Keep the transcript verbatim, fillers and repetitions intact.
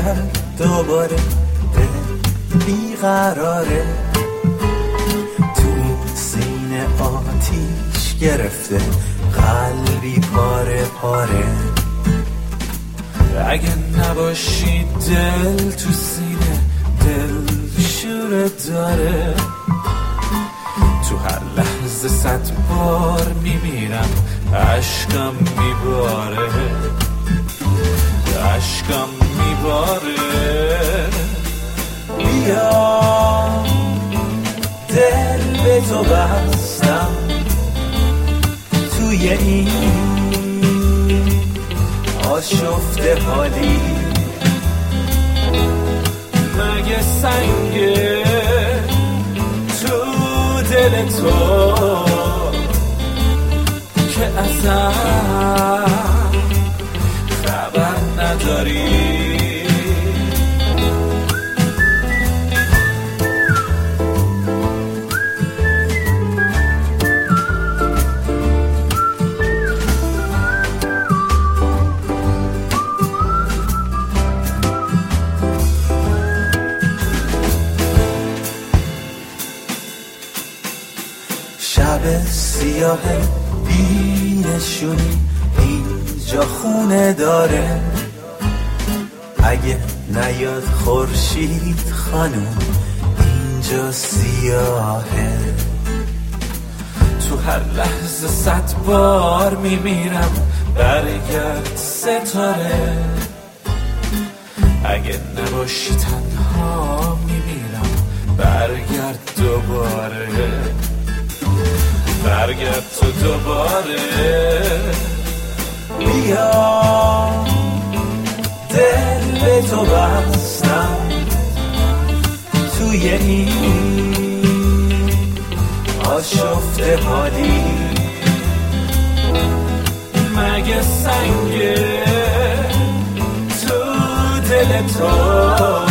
برگرد دوباره، دل بیقراره، تو این سینه آتیش گرفته، قلبی پاره پاره. اگه نباشی دل تو سینه، دل شوره داره، تو هر لحظه صد بار میمیرم، عشقم میباره، عشقم میباره. بیا دل به تو بستم، توی این آشفته حالی، مگه سنگه تو دل تو که ازم خبر نداری؟ شب سیاه بی نشونی اینجا خونه داره، اگه نیاد خورشید خانوم اینجا سیاهه، تو هر لحظه صد بار میمیرم، برگرد ستاره، اگه نباشی تنها میمیرم، برگرد دوباره، برگرد تو دوباره. بیا دل به تو بستم، توی این آشفته حالی، مگه سنگه تو دل تو